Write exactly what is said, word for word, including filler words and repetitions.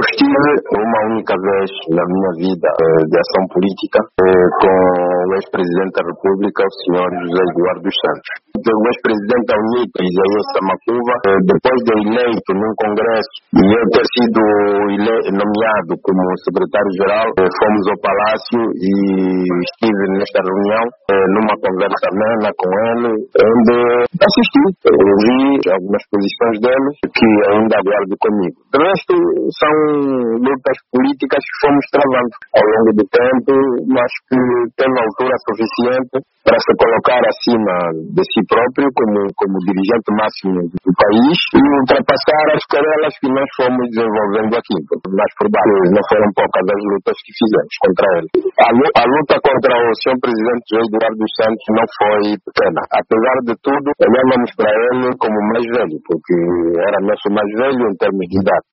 Eu estive uma única vez na minha vida eh, de ação política eh, com o ex-presidente da República, o senhor José Eduardo dos Santos. O ex-presidente da UNIP, Isaías Samacuva, eh, depois de eleito num congresso e eu ter sido ele- nomeado como secretário-geral, eh, fomos ao Palácio e estive nesta reunião, eh, numa conversa amena com ele, onde assisti, ouvi algumas posições dele que ainda aguardo comigo. De resto, são lutas políticas que fomos travando ao longo do tempo, mas que teve altura suficiente para se colocar acima de si próprio como, como dirigente máximo do país e ultrapassar as querelas que nós fomos desenvolvendo aqui. Mas por baixo não foram poucas as lutas que fizemos contra ele. A, lu- a luta contra o senhor presidente José Eduardo dos Santos não foi pequena. Apesar de tudo, olhávamos para ele como mais velho, porque era nosso mais velho em termos de idade.